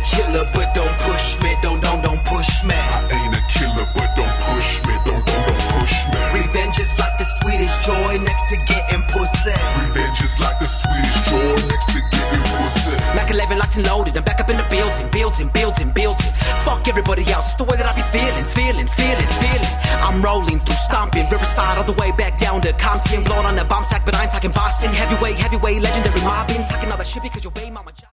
killer, but don't push me. Don't push me. I ain't a killer, but don't push me. Don't push me. Revenge is like the sweetest joy next to getting pussy. Revenge is like the sweetest joy next to getting pussy. Mac 11 locked and loaded, I'm back up in the building. Fuck everybody else, it's the way that I be feeling. I'm rolling through stomping, Riverside all the way back down to Compton. Blown on the bomb sack, but I ain't talking Boston. Heavyweight, legendary mobbing. Talking all that shit because you're way mama.